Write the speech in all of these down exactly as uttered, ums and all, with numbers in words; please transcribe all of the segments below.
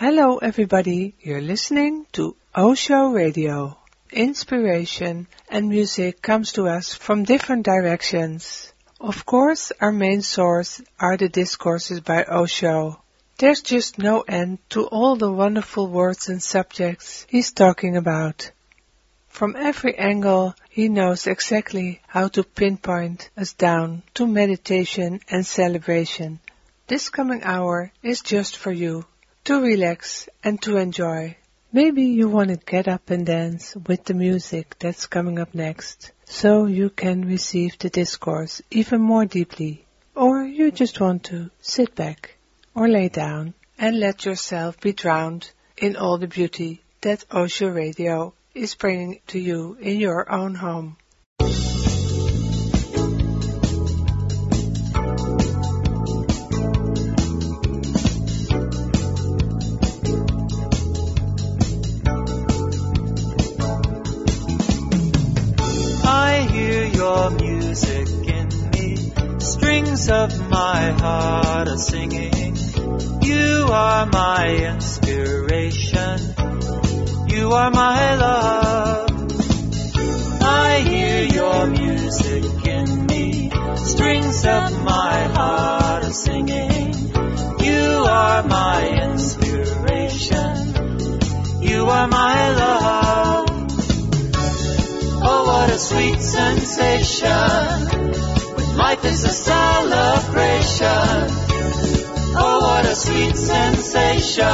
Hello everybody, you're listening to Osho Radio. Inspiration and music comes to us from different directions. Of course, our main source are the discourses by Osho. There's just no end to all the wonderful words and subjects he's talking about. From every angle, he knows exactly how to pinpoint us down to meditation and celebration. This coming hour is just for you, to relax and to enjoy. Maybe you want to get up and dance with the music that's coming up next, so you can receive the discourse even more deeply. Or you just want to sit back or lay down and let yourself be drowned in all the beauty that Osho Radio is bringing to you in your own home. I hear your music in me, strings of my heart are singing. You are my inspiration, you are my love. I hear your music in me, strings of my heart are singing. You are my inspiration, you are my love. Oh, what a sweet sensation, when life is a celebration. Oh, what a sweet sensation.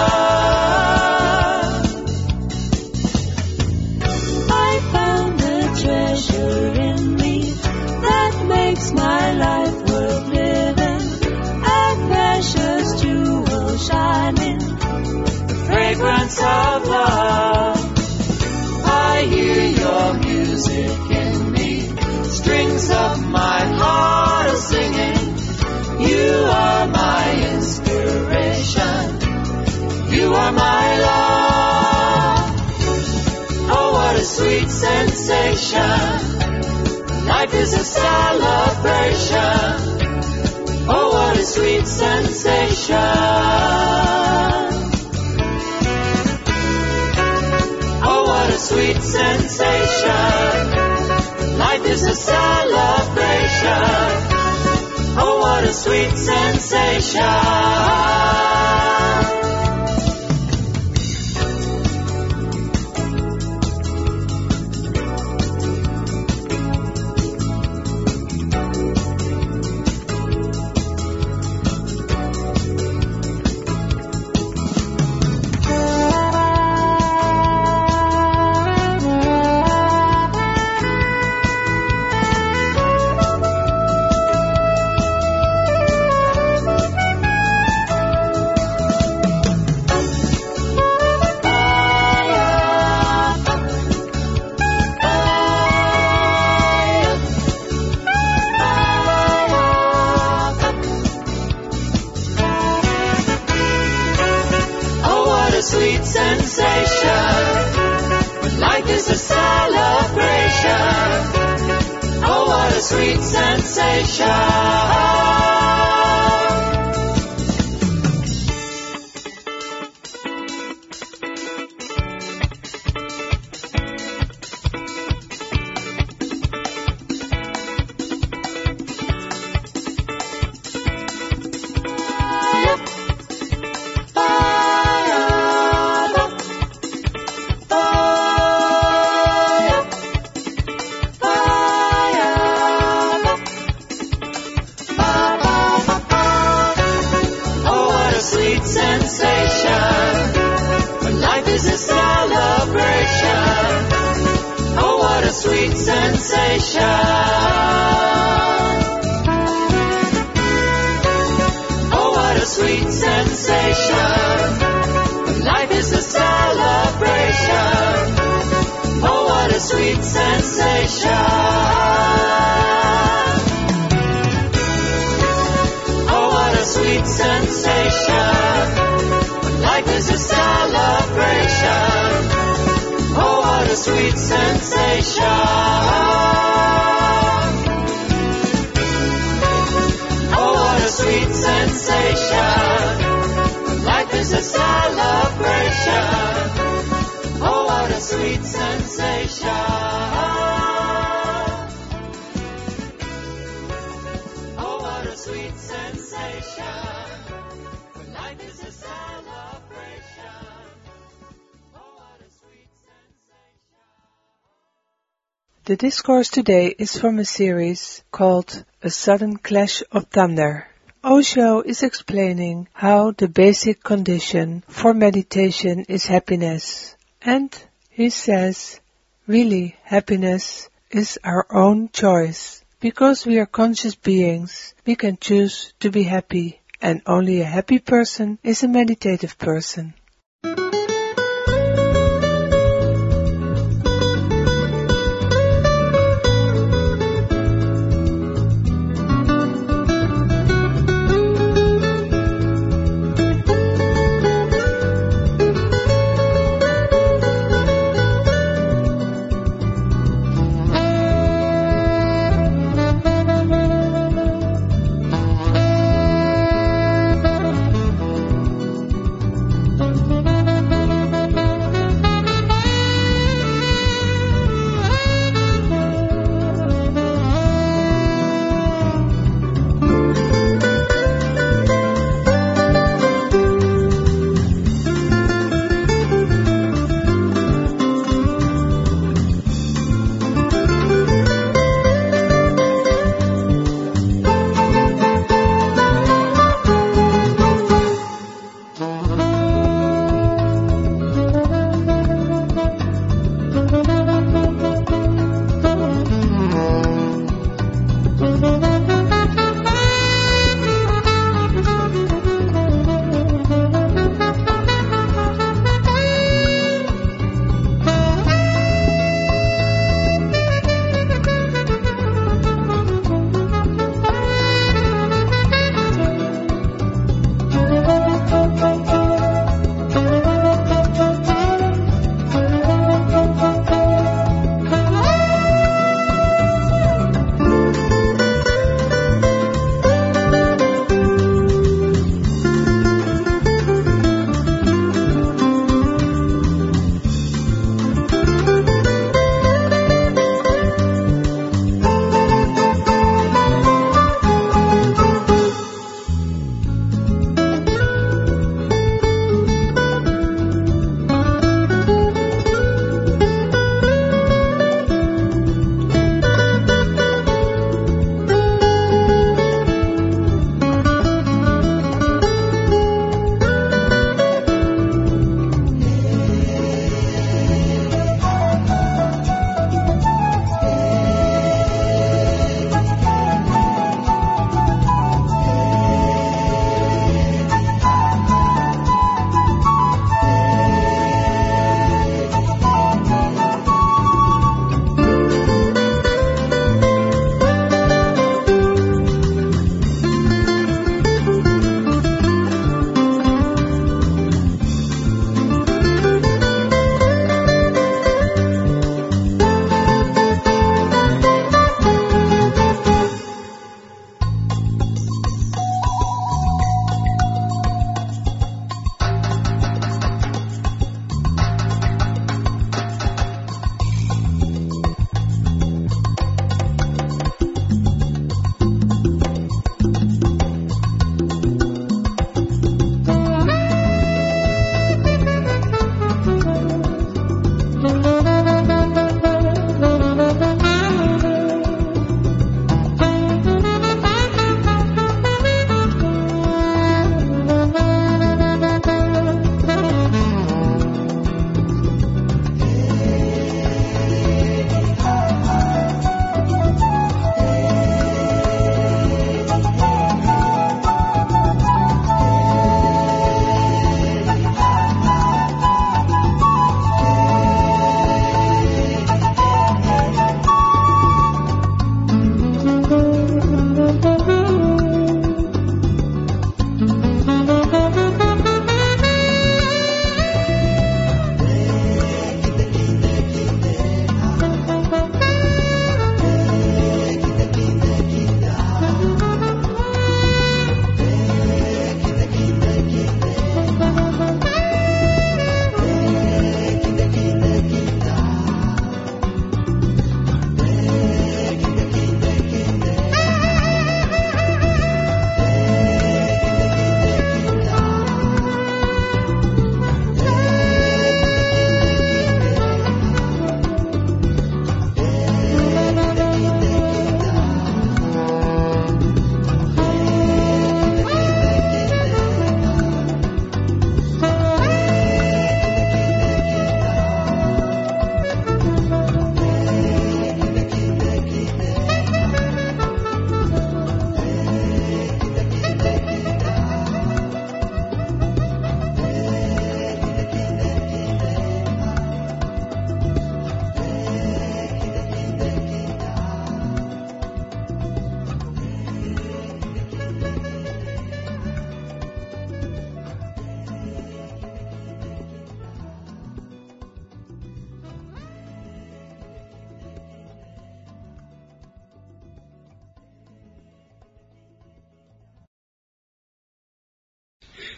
I found a treasure in me that makes my life worth living. A precious jewel shining, The fragrance of love. I hear your music in me, strings of my heart are singing. You are my inspiration, you are my love. Oh, what a sweet sensation, life is a celebration. Oh, what a sweet sensation. Oh, what a sweet sensation, life is a celebration. Oh, what a sweet sensation. Sweet sensation, when life is a celebration. Oh, what a sweet sensation. Sweet sensation. Oh, what a sweet sensation, when life is a celebration. Oh, what a sweet sensation. Oh, what a sweet sensation, when life is a celebration. Oh, what a sweet sensation. Oh, what a sweet sensation, life is a celebration. Oh, what a sweet sensation. Oh, what a sweet sensation. When life is a celebration. Oh, what a sweet sensation. The discourse today is from a series called A Sudden Clash of Thunder. Osho is explaining how the basic condition for meditation is happiness. And he says, really, happiness is our own choice. Because we are conscious beings, we can choose to be happy. And only a happy person is a meditative person.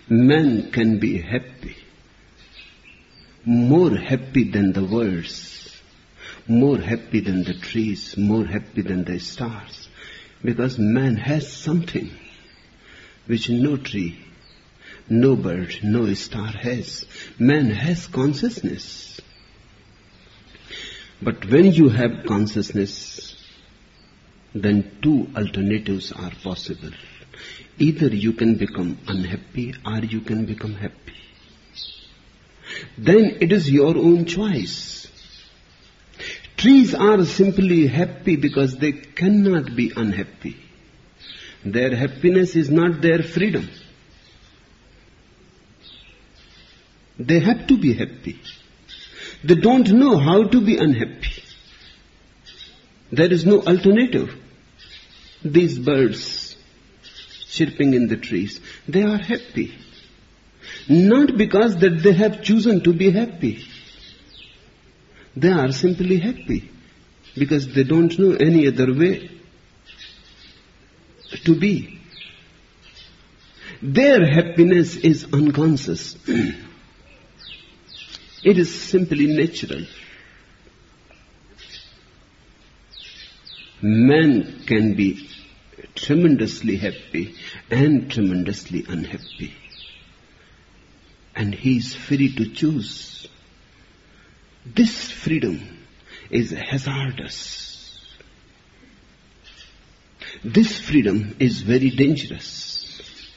Man can be happy, more happy than the birds, more happy than the trees, more happy than the stars, because man has something which no tree, no bird, no star has. Man has consciousness. But when you have consciousness, then two alternatives are possible. Either you can become unhappy or you can become happy. Then it is your own choice. Trees are simply happy because they cannot be unhappy. Their happiness is not their freedom. They have to be happy. They don't know how to be unhappy. There is no alternative. These birds chirping in the trees, they are happy. Not because that they have chosen to be happy. They are simply happy because they don't know any other way to be. Their happiness is unconscious. It is simply natural. Man can be tremendously happy and tremendously unhappy. And he is free to choose. This freedom is hazardous. This freedom is very dangerous.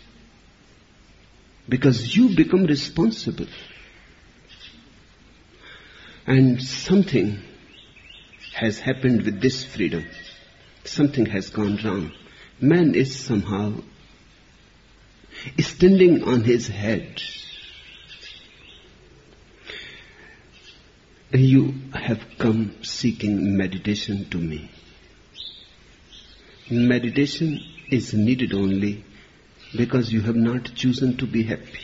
Because you become responsible. And something has happened with this freedom. Something has gone wrong. Man is somehow standing on his head. You have come seeking meditation to me. Meditation is needed only because you have not chosen to be happy.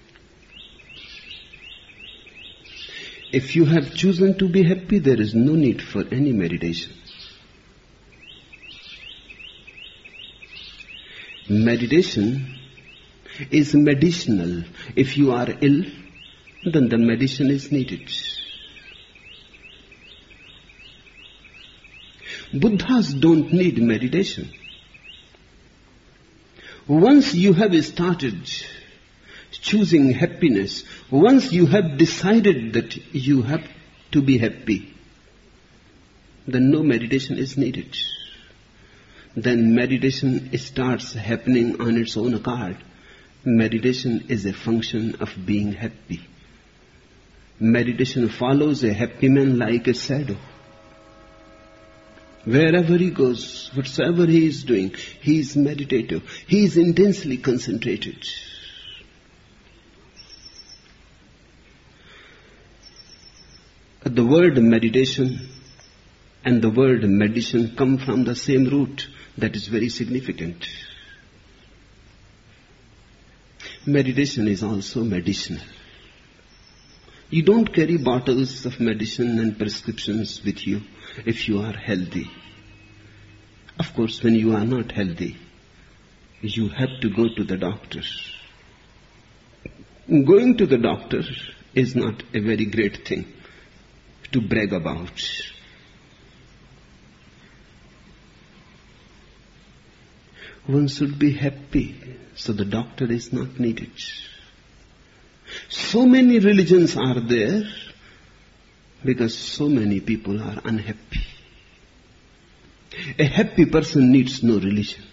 If you have chosen to be happy, there is no need for any meditation. Meditation is medicinal. If you are ill, then the medicine is needed. Buddhas don't need meditation. Once you have started choosing happiness, once you have decided that you have to be happy, then no meditation is needed. Then meditation starts happening on its own accord. Meditation is a function of being happy. Meditation follows a happy man like a shadow. Wherever he goes, whatsoever he is doing, he is meditative. He is intensely concentrated. The word meditation and the word medicine come from the same root. That is very significant. Meditation is also medicinal. You don't carry bottles of medicine and prescriptions with you if you are healthy. Of course, when you are not healthy, you have to go to the doctor. Going to the doctor is not a very great thing to brag about. One should be happy, so the doctor is not needed. So many religions are there because so many people are unhappy. A happy person needs no religion.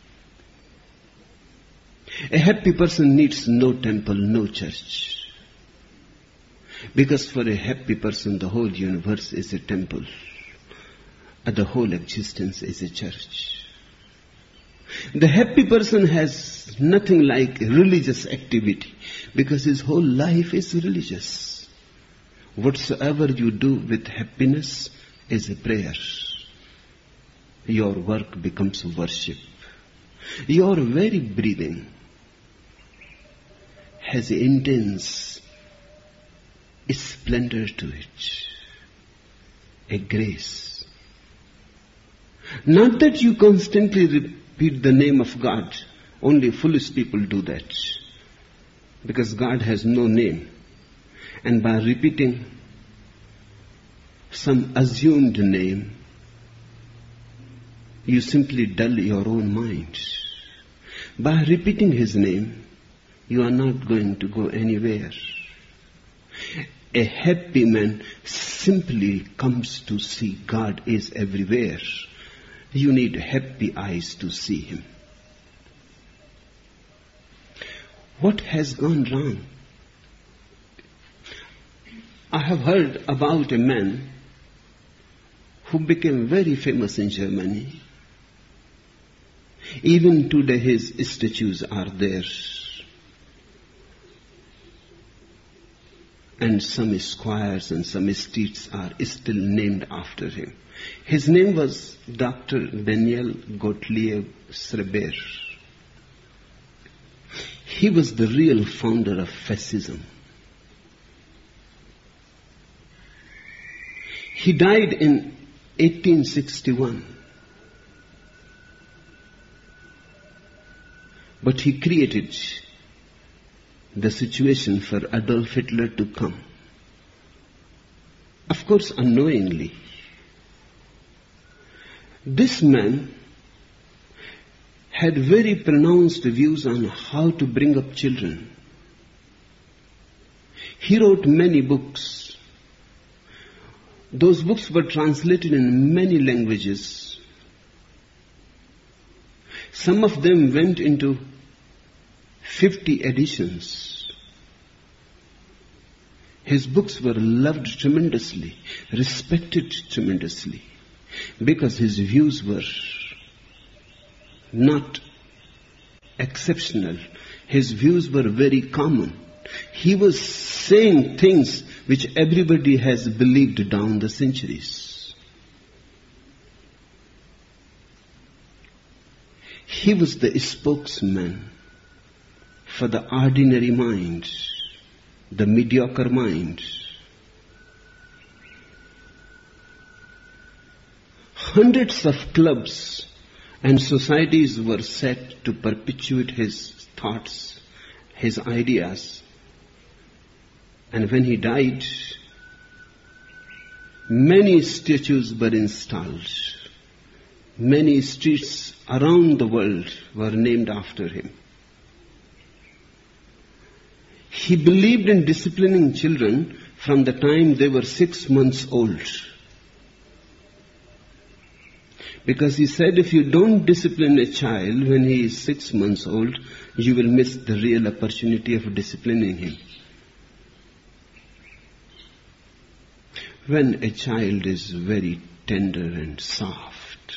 A happy person needs no temple, no church. Because for a happy person, the whole universe is a temple, and the whole existence is a church. The happy person has nothing like religious activity because his whole life is religious. Whatsoever you do with happiness is a prayer. Your work becomes worship. Your very breathing has an intense splendor to it, a grace. Not that you constantly repeat the name of God. Only foolish people do that. because God has no name. And by repeating some assumed name, you simply dull your own mind. By repeating His name, you are not going to go anywhere. A happy man simply comes to see God is everywhere. You need happy eyes to see Him. What has gone wrong? I have heard about a man who became very famous in Germany. Even today his statues are there. And some squares and some streets are still named after him. His name was Doctor Daniel Gottlieb Schreber. He was the real founder of fascism. He died in eighteen sixty-one. But he created the situation for Adolf Hitler to come. Of course, unknowingly. This man had very pronounced views on how to bring up children. He wrote many books. Those books were translated in many languages. Some of them went into fifty editions. His books were loved tremendously, respected tremendously, because his views were not exceptional. His views were very common. He was saying things which everybody has believed down the centuries. He was the spokesman for the ordinary mind, the mediocre mind. Hundreds of clubs and societies were set to perpetuate his thoughts, his ideas. And when he died, many statues were installed. Many streets around the world were named after him. He believed in disciplining children from the time they were six months old. Because he said, if you don't discipline a child when he is six months old, you will miss the real opportunity of disciplining him. When a child is very tender and soft,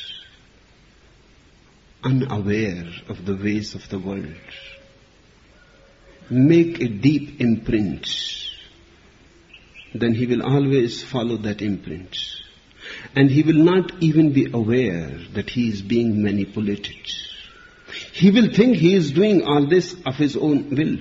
unaware of the ways of the world, make a deep imprint, then he will always follow that imprint. And he will not even be aware that he is being manipulated. He will think he is doing all this of his own will.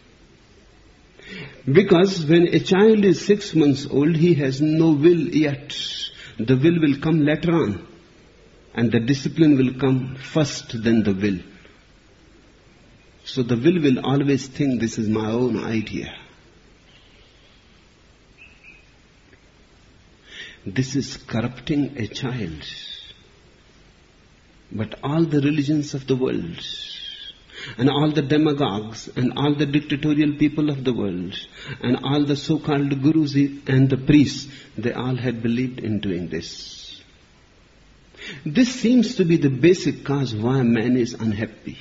Because when a child is six months old, he has no will yet. The will will come later on. And the discipline will come first, then the will. So the will will always think this is my own idea. This is corrupting a child. But all the religions of the world, and all the demagogues, and all the dictatorial people of the world, and all the so-called gurus and the priests, they all had believed in doing this. This seems to be the basic cause why man is unhappy.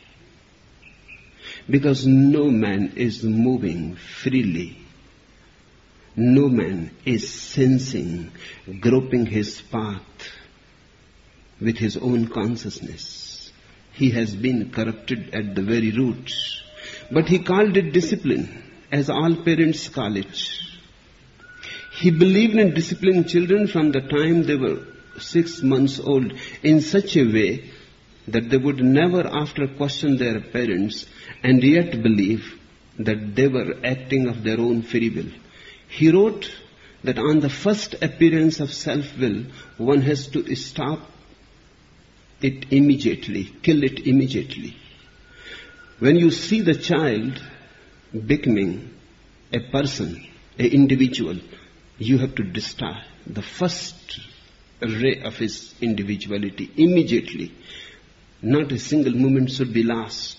Because no man is moving freely. No man is sensing, groping his path with his own consciousness. He has been corrupted at the very root. But he called it discipline, as all parents call it. He believed in disciplining children from the time they were six months old in such a way that they would never after question their parents and yet believe that they were acting of their own free will. He wrote that on the first appearance of self-will, one has to stop it immediately, kill it immediately. When you see the child becoming a person, an individual, you have to destroy the first ray of his individuality immediately. Not a single moment should be lost.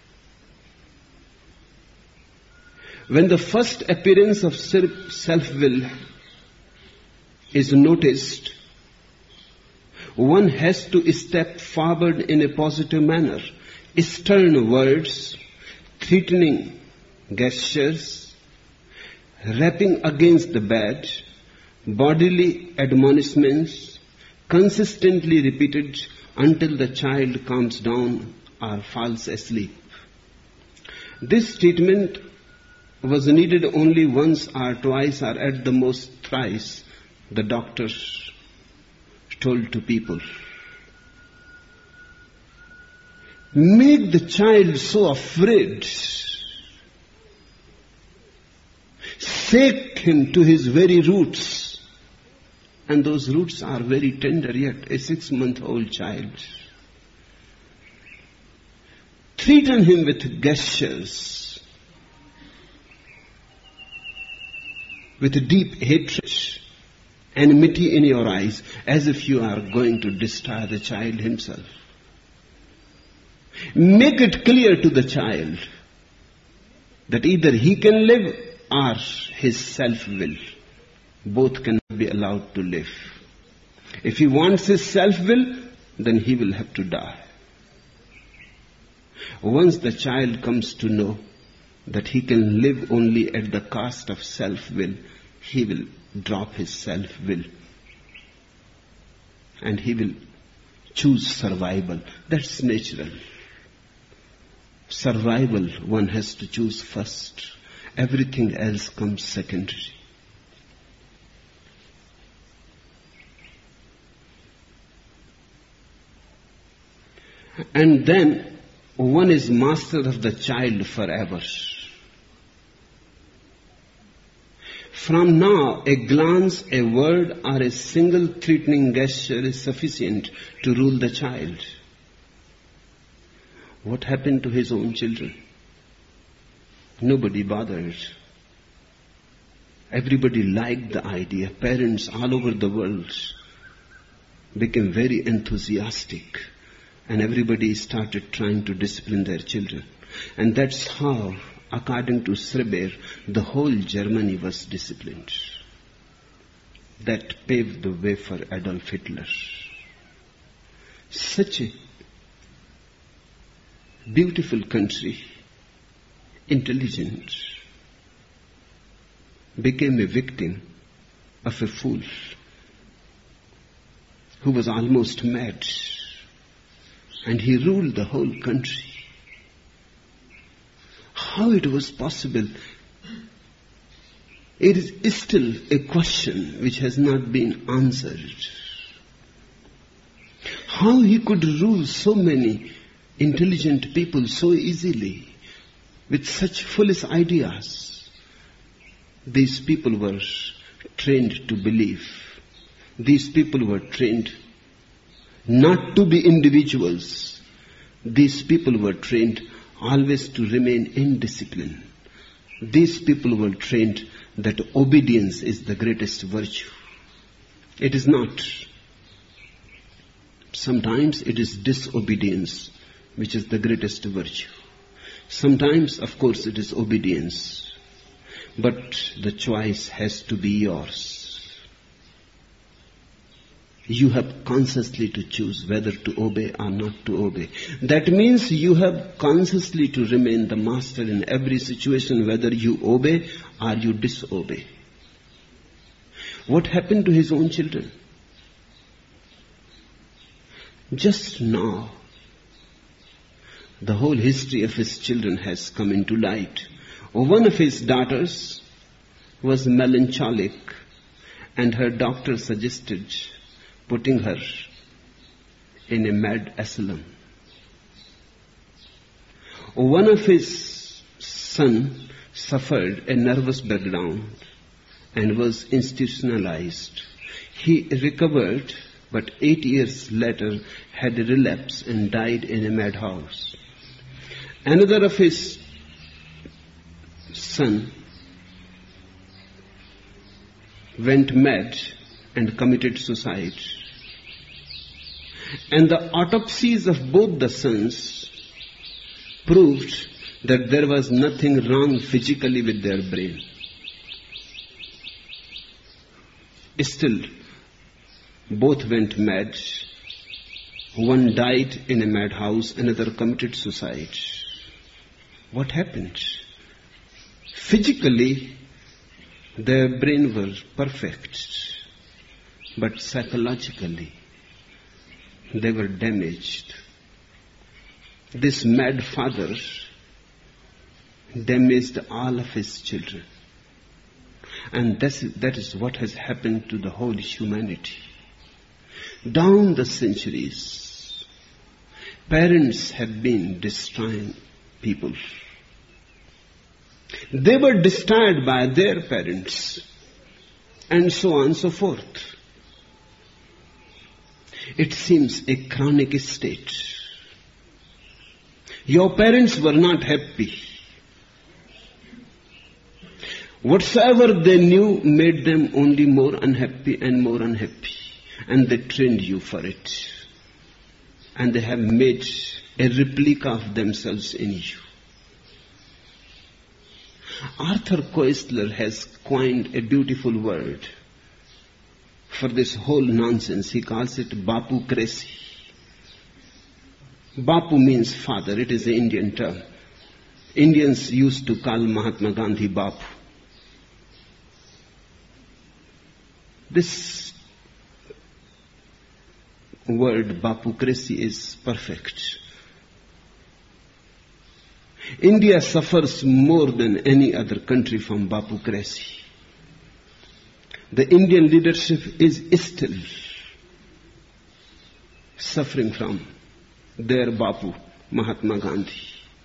When the first appearance of self-will is noticed, one has to step forward in a positive manner. Stern words, threatening gestures, rapping against the bed, bodily admonishments, consistently repeated until the child calms down or falls asleep. This treatment was needed only once or twice or at the most thrice, the doctors told to people. Make the child so afraid. Shake him to his very roots. And those roots are very tender yet, a six-month-old child. Threaten him with gestures, with deep hatred, enmity in your eyes, as if you are going to destroy the child himself. Make it clear to the child that either he can live or his self-will. Both cannot be allowed to live. If he wants his self-will, then he will have to die. Once the child comes to know that he can live only at the cost of self-will, he will drop his self-will. And he will choose survival. That's natural. Survival one has to choose first. Everything else comes secondary. And then one is master of the child forever. From now, a glance, a word, or a single threatening gesture is sufficient to rule the child. What happened to his own children? Nobody bothered. Everybody liked the idea. Parents all over the world became very enthusiastic. And everybody started trying to discipline their children. And that's how, according to Schreber, the whole Germany was disciplined. That paved the way for Adolf Hitler. Such a beautiful country, intelligent, became a victim of a fool who was almost mad. And he ruled the whole country. How it was possible? It is still a question which has not been answered. How he could rule so many intelligent people so easily with such foolish ideas. These people were trained to believe. These people were trained not to be individuals. These people were trained always to remain in discipline. These people were trained that obedience is the greatest virtue. It is not. Sometimes it is disobedience which is the greatest virtue. Sometimes, of course, it is obedience. But the choice has to be yours. You have consciously to choose whether to obey or not to obey. That means you have consciously to remain the master in every situation, whether you obey or you disobey. What happened to his own children? Just now, the whole history of his children has come into light. One of his daughters was melancholic, and her doctor suggested putting her in a mad asylum. One of his son suffered a nervous breakdown and was institutionalized. He recovered, but eight years later had a relapse and died in a madhouse. Another of his son went mad and committed suicide. And the autopsies of both the sons proved that there was nothing wrong physically with their brain. Still, both went mad. One died in a madhouse, another committed suicide. What happened? Physically, their brain was perfect, but psychologically, they were damaged. This mad father damaged all of his children. And that's, that is what has happened to the whole humanity. Down the centuries, parents have been destroying people. They were destroyed by their parents, and so on and so forth. It seems a chronic state. Your parents were not happy. Whatsoever they knew made them only more unhappy and more unhappy. And they trained you for it. And they have made a replica of themselves in you. Arthur Koestler has coined a beautiful word for this whole nonsense. He calls it Bapu-cracy. Bapu means father. It is an Indian term. Indians used to call Mahatma Gandhi Bapu. This word Bapu-cracy is perfect. India suffers more than any other country from Bapu-cracy. The Indian leadership is still suffering from their Bapu, Mahatma Gandhi.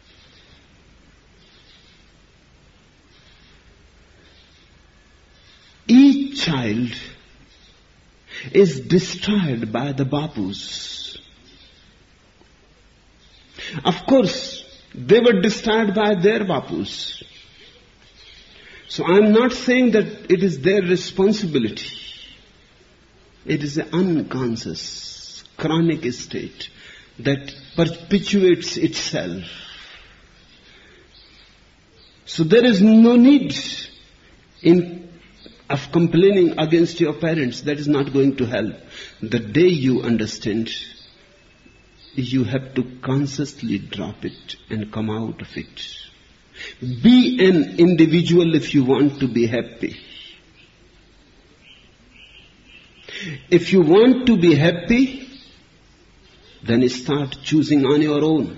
Each child is destroyed by the Bapus. Of course, they were destroyed by their Bapus. So I am not saying that it is their responsibility. It is an unconscious, chronic state that perpetuates itself. So there is no need in of complaining against your parents. That is not going to help. The day you understand, you have to consciously drop it and come out of it. Be an individual if you want to be happy. If you want to be happy, then start choosing on your own.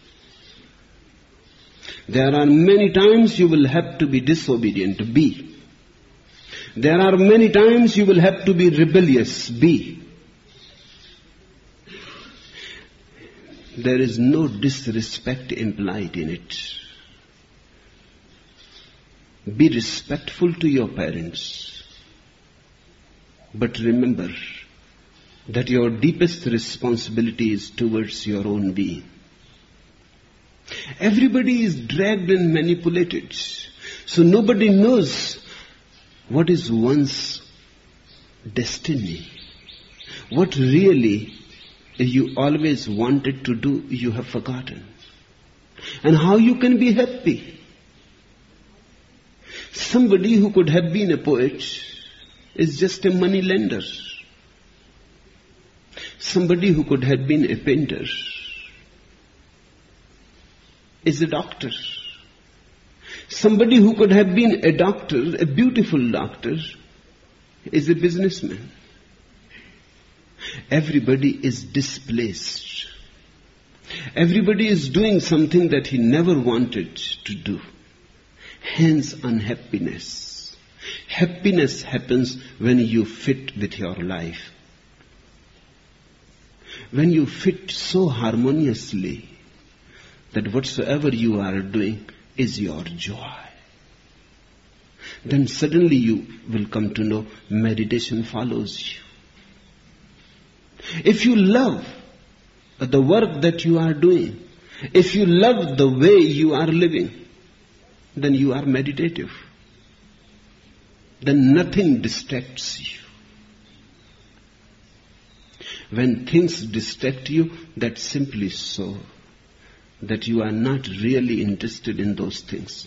There are many times you will have to be disobedient. Be. There are many times you will have to be rebellious. Be. There is no disrespect implied in it. Be respectful to your parents. But remember that your deepest responsibility is towards your own being. Everybody is dragged and manipulated. So nobody knows what is one's destiny. What really you always wanted to do, you have forgotten. And how you can be happy. Somebody who could have been a poet is just a money lender. Somebody who could have been a painter is a doctor. Somebody who could have been a doctor, a beautiful doctor, is a businessman. Everybody is displaced. Everybody is doing something that he never wanted to do. Hence unhappiness. Happiness happens when you fit with your life. When you fit so harmoniously that whatsoever you are doing is your joy, then suddenly you will come to know meditation follows you. If you love the work that you are doing, if you love the way you are living, then you are meditative. Then nothing distracts you. When things distract you, that's simply so that you are not really interested in those things.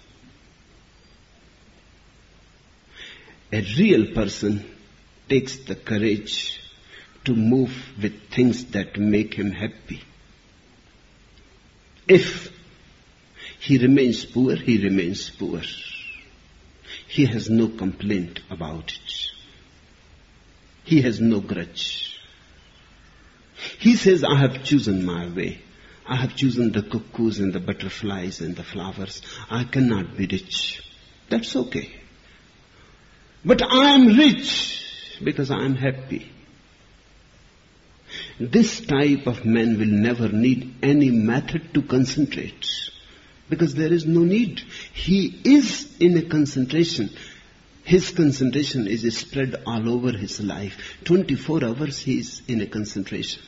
A real person takes the courage to move with things that make him happy. If he remains poor, he remains poor. He has no complaint about it. He has no grudge. He says, I have chosen my way. I have chosen the cuckoos and the butterflies and the flowers. I cannot be rich. That's okay. But I am rich because I am happy. This type of man will never need any method to concentrate, because there is no need. He is in a concentration. His concentration is spread all over his life. twenty-four hours he is in a concentration.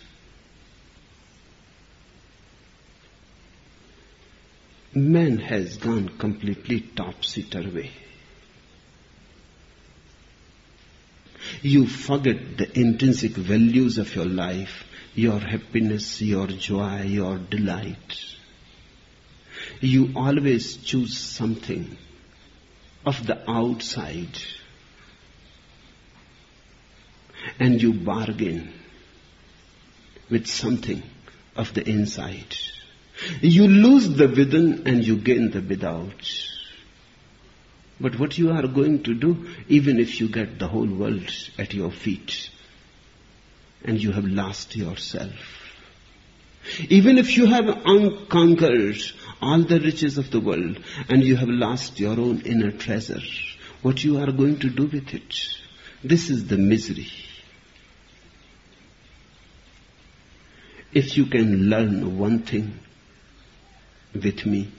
Man has gone completely topsy-turvy. You forget the intrinsic values of your life, your happiness, your joy, your delight. You always choose something of the outside and you bargain with something of the inside. You lose the within and you gain the without. But what you are going to do, even if you get the whole world at your feet and you have lost yourself, even if you have unconquered all the riches of the world and you have lost your own inner treasure, what you are going to do with it? This is the misery. If you can learn one thing with me,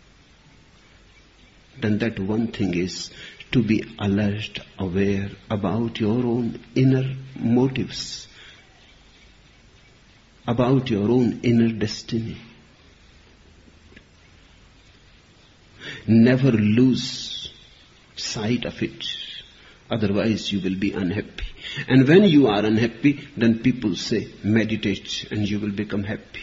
then that one thing is to be alert, aware about your own inner motives, about your own inner destiny. Never lose sight of it, otherwise you will be unhappy. And when you are unhappy, then people say, meditate and you will become happy.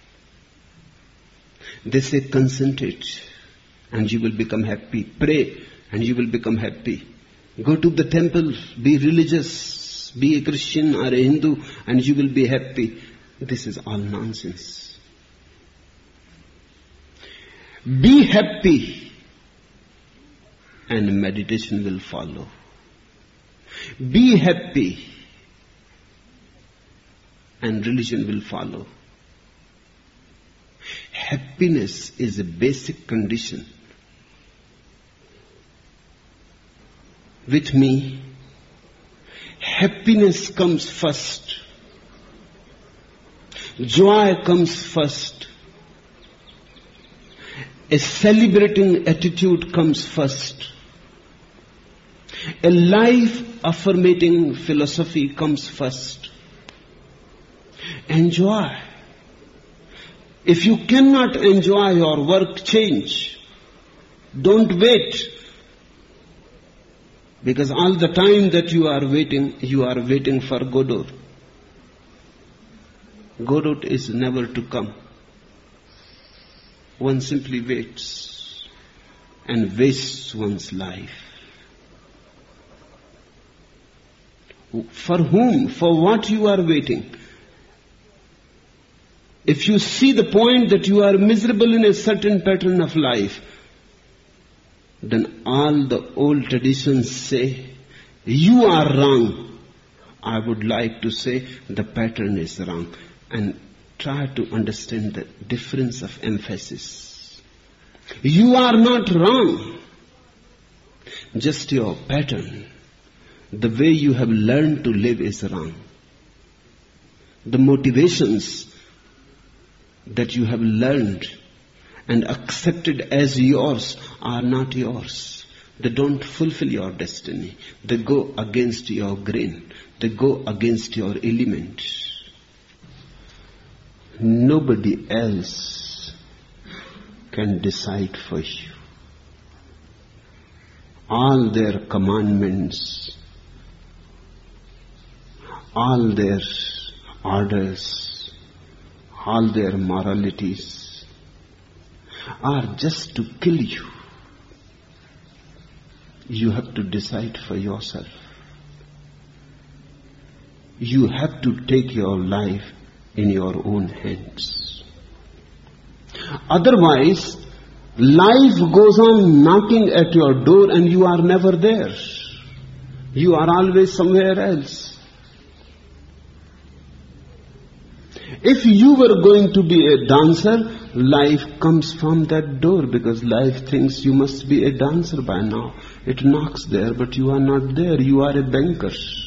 They say, concentrate and you will become happy. Pray and you will become happy. Go to the temple, be religious, be a Christian or a Hindu and you will be happy. This is all nonsense. Be happy and meditation will follow. Be happy and religion will follow. Happiness is a basic condition. With me, happiness comes first. Joy comes first. A celebrating attitude comes first. A life-affirmating philosophy comes first. Enjoy. If you cannot enjoy your work, change. Don't wait. Because all the time that you are waiting, you are waiting for Godot. Godot is never to come. One simply waits and wastes one's life. For whom? For what you are waiting? If you see the point that you are miserable in a certain pattern of life, then all the old traditions say, you are wrong. I would like to say, the pattern is wrong. And try to understand the difference of emphasis. You are not wrong. Just your pattern, the way you have learned to live is wrong. The motivations that you have learned and accepted as yours are not yours. They don't fulfill your destiny. They go against your grain. They go against your element. Nobody else can decide for you. all their commandments, all their orders, all their moralities are just to kill you. You have to decide for yourself. You have to take your life in your own hands. Otherwise, life goes on knocking at your door and you are never there. You are always somewhere else. If you were going to be a dancer, life comes from that door because life thinks you must be a dancer by now. It knocks there, but you are not there. You are a banker.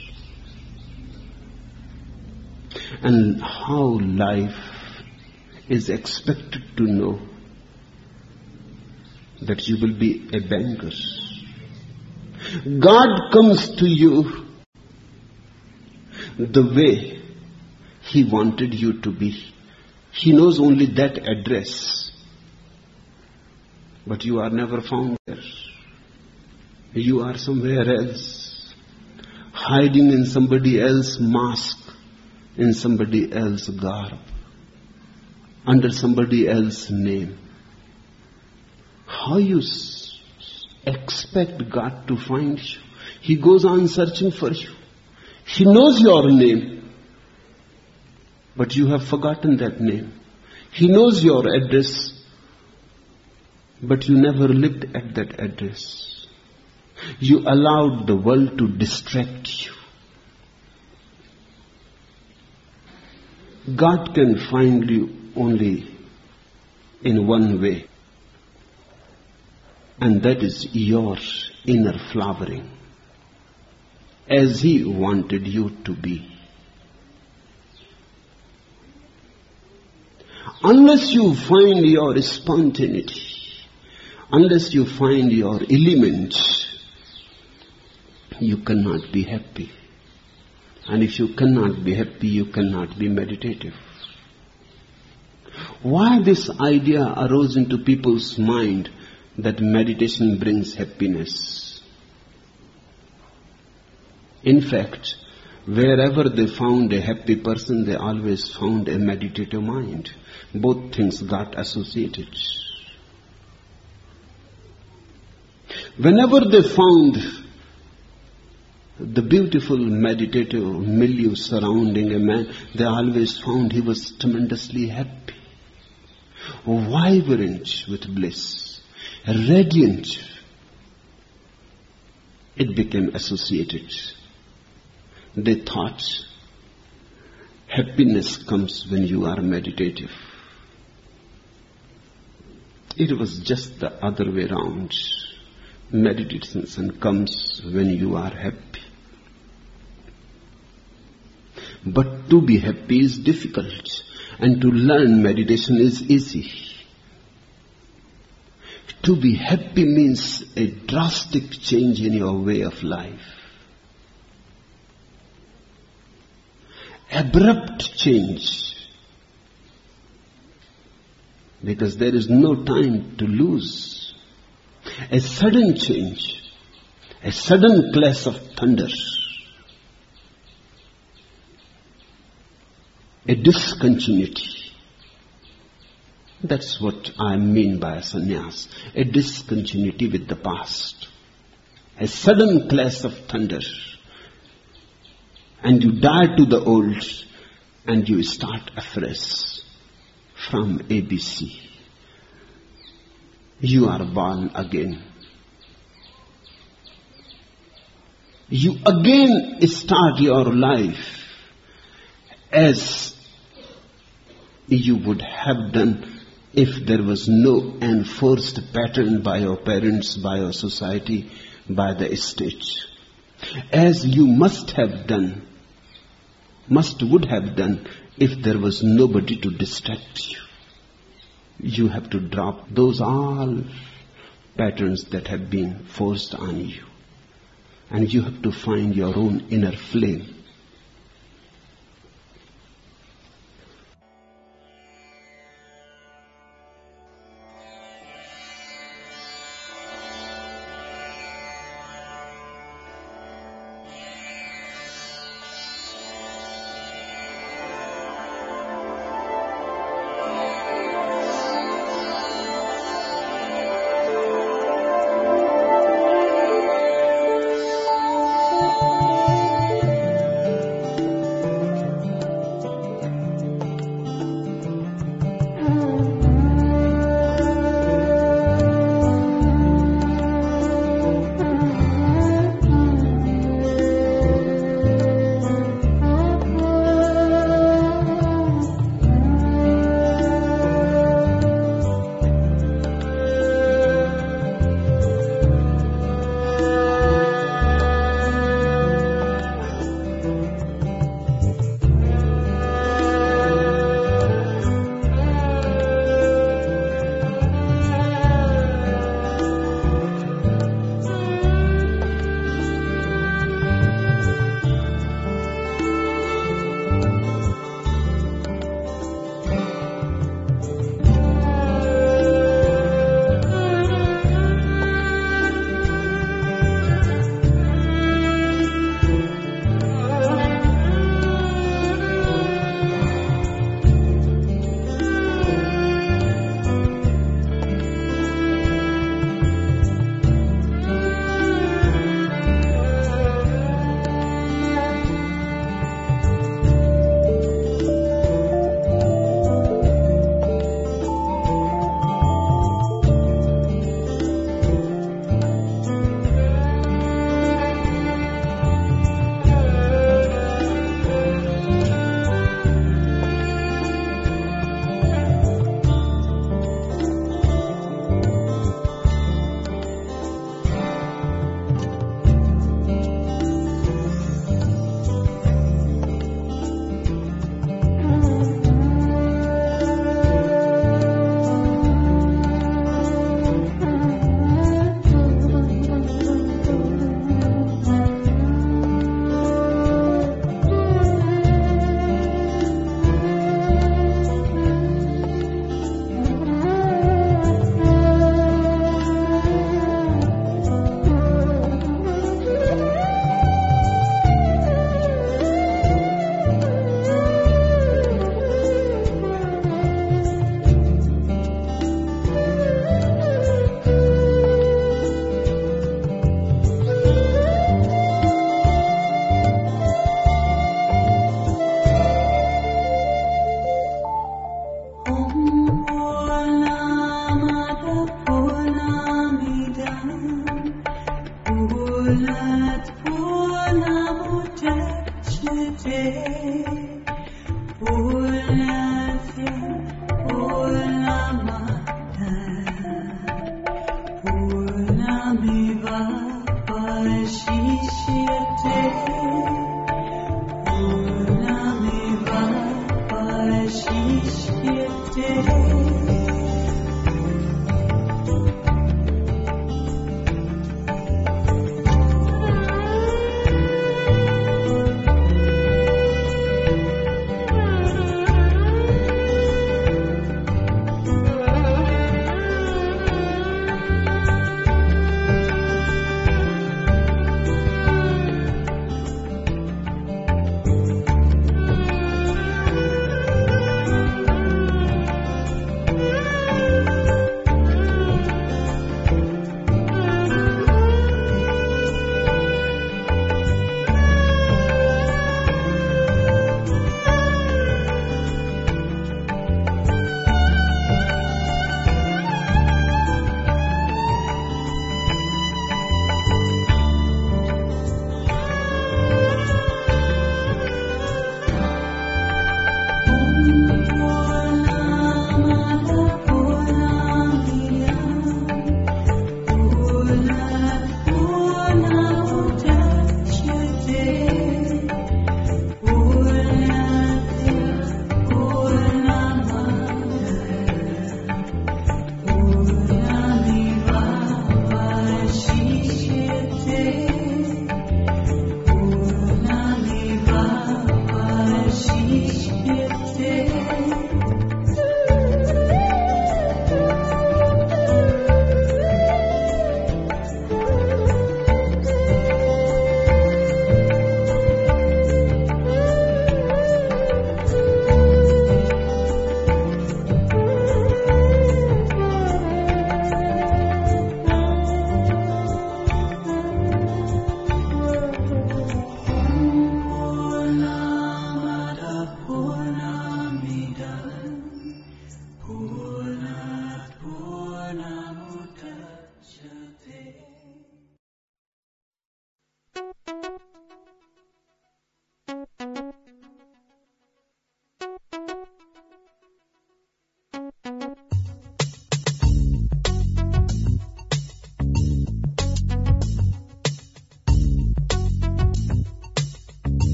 And how life is expected to know that you will be a banker. God comes to you the way He wanted you to be. He knows only that address. But you are never found there. You are somewhere else, hiding in somebody else's mask, in somebody else's garb, under somebody else's name. How you s- expect God to find you? He goes on searching for you. He knows your name, but you have forgotten that name. He knows your address, but you never lived at that address. You allowed the world to distract you. God can find you only in one way, and that is your inner flowering, as He wanted you to be. Unless you find your spontaneity, unless you find your element, you cannot be happy. And if you cannot be happy, you cannot be meditative. Why this idea arose into people's mind that meditation brings happiness? In fact, wherever they found a happy person, they always found a meditative mind. Both things got associated. Whenever they found the beautiful meditative milieu surrounding a man, they always found he was tremendously happy, vibrant with bliss, radiant. It became associated. They thought happiness comes when you are meditative. It was just the other way around. Meditation comes when you are happy. But to be happy is difficult, and to learn meditation is easy. To be happy means a drastic change in your way of life. Abrupt change. Because there is no time to lose. A sudden change. A sudden clash of thunder. A discontinuity. That's what I mean by a sannyas. A discontinuity with the past. A sudden clash of thunder. And you die to the old and you start afresh from A B C. You are born again. You again start your life as you would have done if there was no enforced pattern by your parents, by your society, by the state. As you must have done, must would have done if there was nobody to distract you. You have to drop those all patterns that have been forced on you. And you have to find your own inner flame.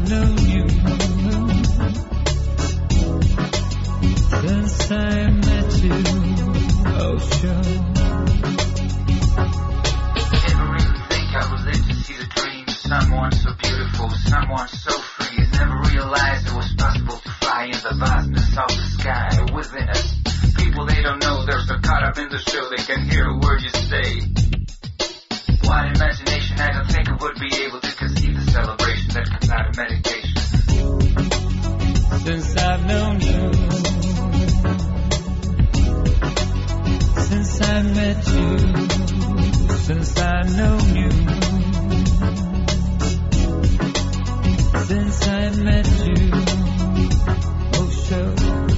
I've known you, since I met you, oh sure. Never even think I would live to see the dream. Someone so beautiful, someone so free. Never realized it was possible to fly in the vastness of the sky within us. People they don't know, they're so caught up in the show they can hear a word you say. What imagination, I don't think I would be able to conceive the celebration that comes out of meditation. Since I've known you, since I met you, since I've known you, since I met you, oh sure.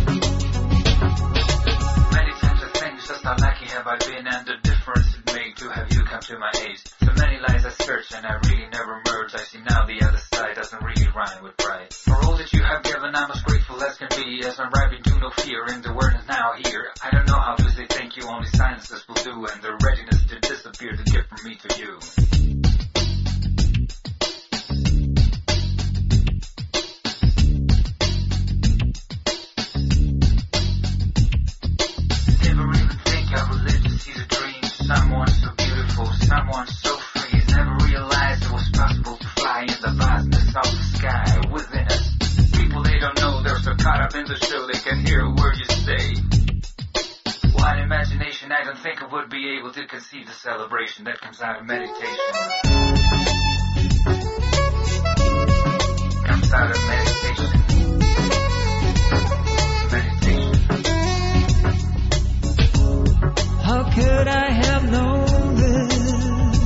Many times I think just how lucky have I been and the difference it made to have you come to my age. So many lies I searched and I really never merged. I see now the other side doesn't really rhyme with pride. For all that you have given, I'm as grateful as can be, as I'm rapping to no fear in the word is now here. I don't know how to say thank you, only silences will do, and the readiness to disappear to give from me to you. Never even think I would live to see the dream. Someone so beautiful, someone so free. Never realized it was possible to fly in the vastness of the sky within us. People they don't know, they're so caught up in the show they can hear a word you say. What imagination, I don't think I would be able to conceive the celebration that comes out of meditation. Comes out of meditation. Meditation. How could I have known this?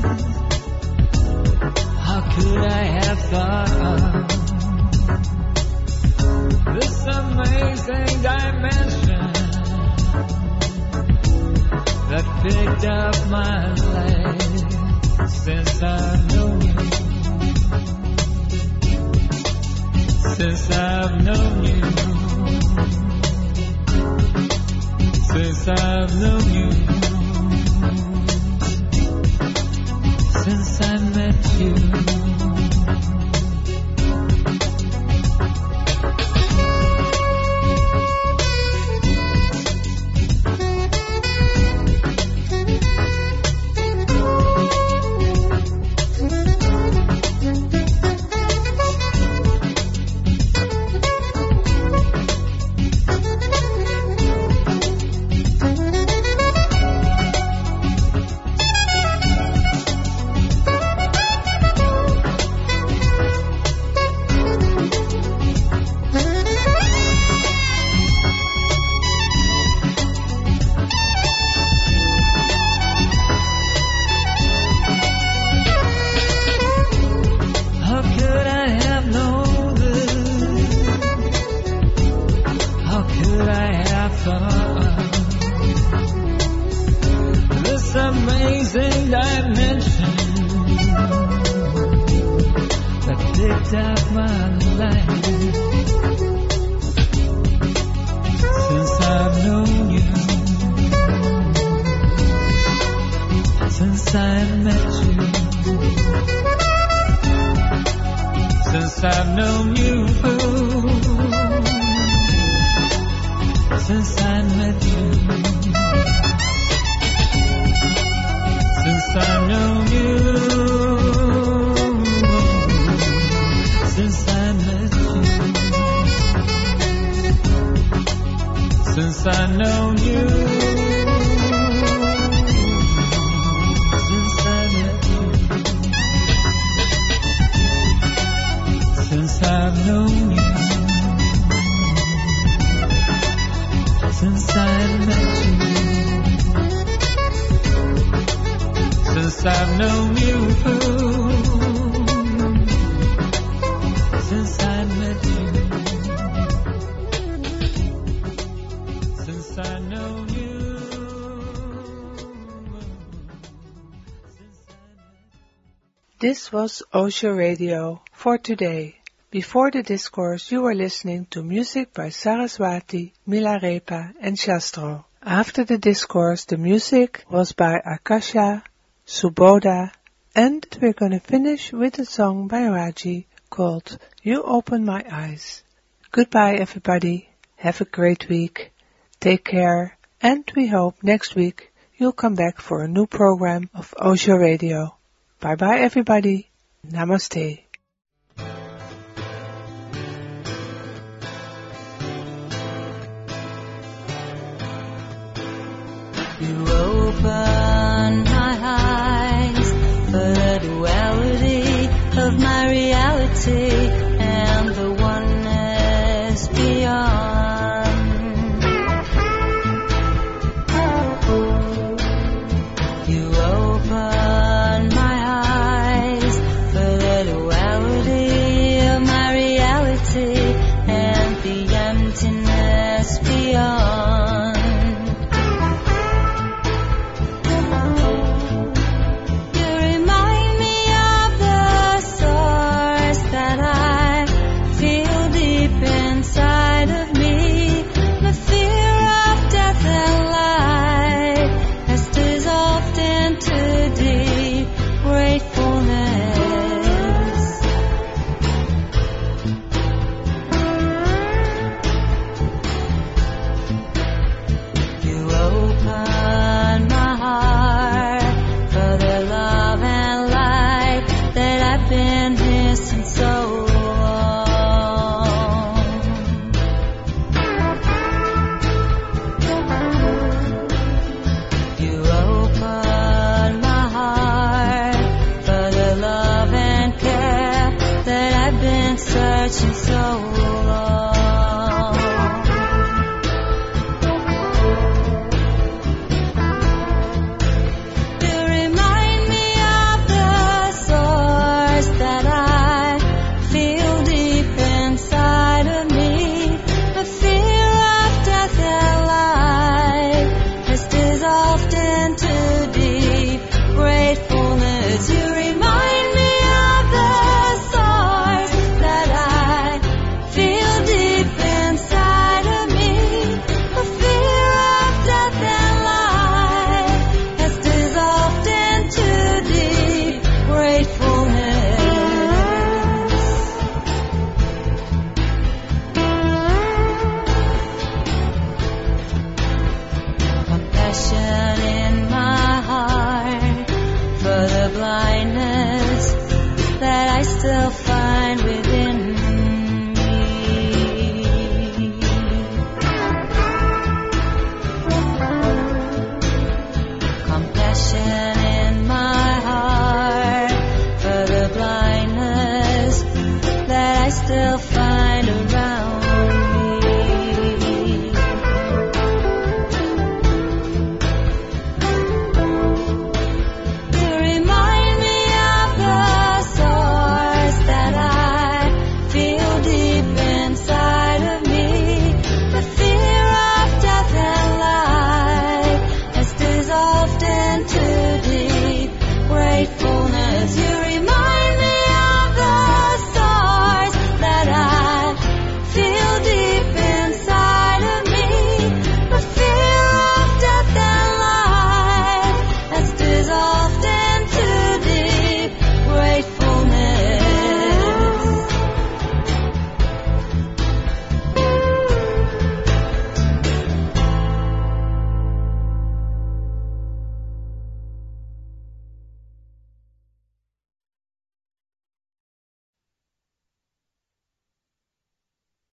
How could I have thought this amazing dimension that picked up my life since I've known you, since I've known you, since I've known you, since I met you. This was Osho Radio for today. Before the discourse, you were listening to music by Saraswati, Milarepa, and Shastro. After the discourse, the music was by Akasha, Subodha, and we're going to finish with a song by Raji called You Open My Eyes. Goodbye everybody. Have a great week. Take care. And we hope next week you'll come back for a new program of Osho Radio. Bye bye everybody. Namaste. You open my eyes for the duality of my reality and the oneness beyond. You open my eyes for the duality of my reality and the emptiness beyond.